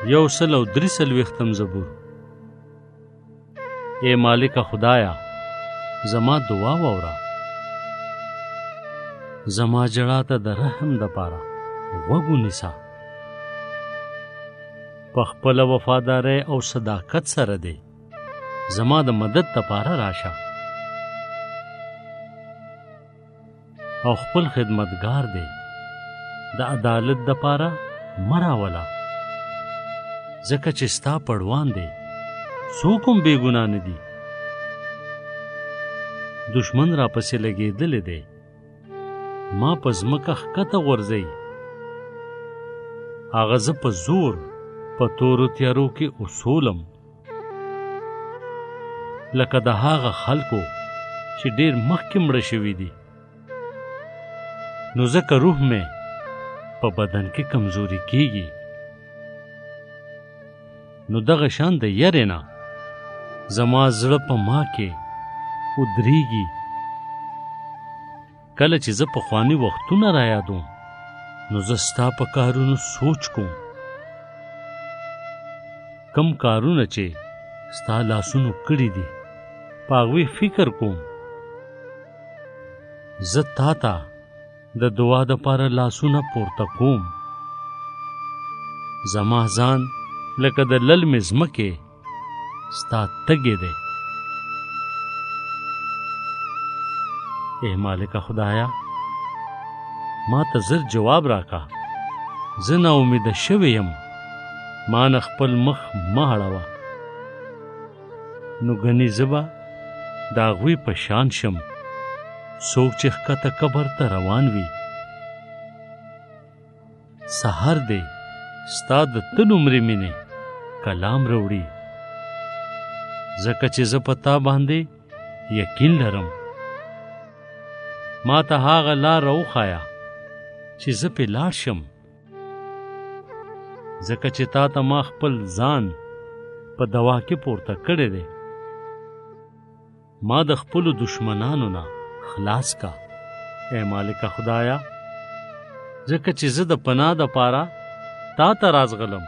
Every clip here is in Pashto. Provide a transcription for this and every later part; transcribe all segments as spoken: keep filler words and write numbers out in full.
یو سل او درې څلوېښتم زبور. اے مالک خدایا زما دعا واوره، زما جړا ته د رحم د پاره غوږ ونیسه. په خپله وفادارۍ او صداقت سره دی زما د مدد دپاره راشه او خپل خدمتګار دی د عدالت دپاره مه راوله، ځکه چې ستا پړوان دی څوک هم بې ګناه نه دي. دشمن را پسې لګېدلی دی، ما په ځمکه ښکته غورځوي. هغه زه په زور په تورو تیارو کې اصولم، لکه د هغه خلکو چې ډېر مخکې مړه شوي دي. نو ځکه روح مې په بدن کې کمزوري کېږي. نو دغه شان د یرې نه زما زړه په ما کې ودرېږي. کله چې زه پخواني وختونه را یادوم نو زه ستا په کارونو سوچ کوم، کم کارونه چې ستا لاسونو کړي دي په هغوی فکر کوم. زه تا ته د دعا دپاره لاسونه پورته کوم. زما ځان لکه د للمې ځمکې ستا تږی دی. اے مالک خدایا ما ته زر جواب راکا، زه نا امیده شوی یم، ما نه خپل مخ مه اړوه. نو ګنې زه به د هغوی په شان شم څوک چې ښکته قبر ته روان وي. سهار دی ستا د تل عمرې مینې کلام راوړي، ځکه چې زه په تا باندې یقین لرم. ما ته هغه لار راوښایه چې زه پې لاړ شم، ځکه چې تا ته ما خپل ځان په دوا کې پورته کړی دی. ما د خپلو دشمنانو نه خلاص کا اے مالک خدایا، ځکه چې زه د پناه دپاره تا ته رازغلم.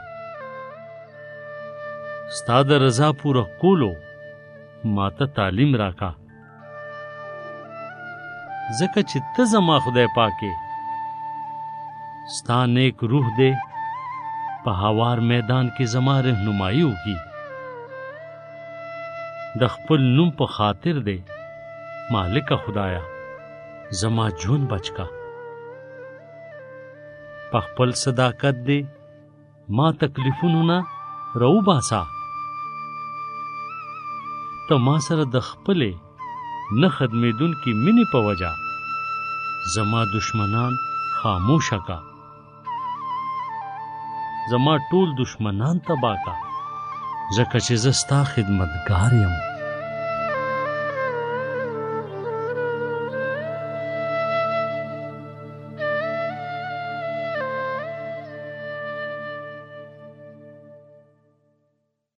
ستا د رضا پوره کولو ما ته تعلیم راکا، ځکه چې ته زما خدای پاکې ستا نیک روح دی په هوار میدان کې زما رهنمایي وکړي. د خپل نوم په خاطر دی مالک خدایا زما ژوند بچ کا. په خپل صداقت دی ما تکلیفونو نه راوباسه. ته ما سره د خپلې نه خدمېدونکي مینې په وجه زما دشمنان خاموشه کا. زما ټول دشمنان تباه کا، ځکه چې زه ستا خدمتګار یم.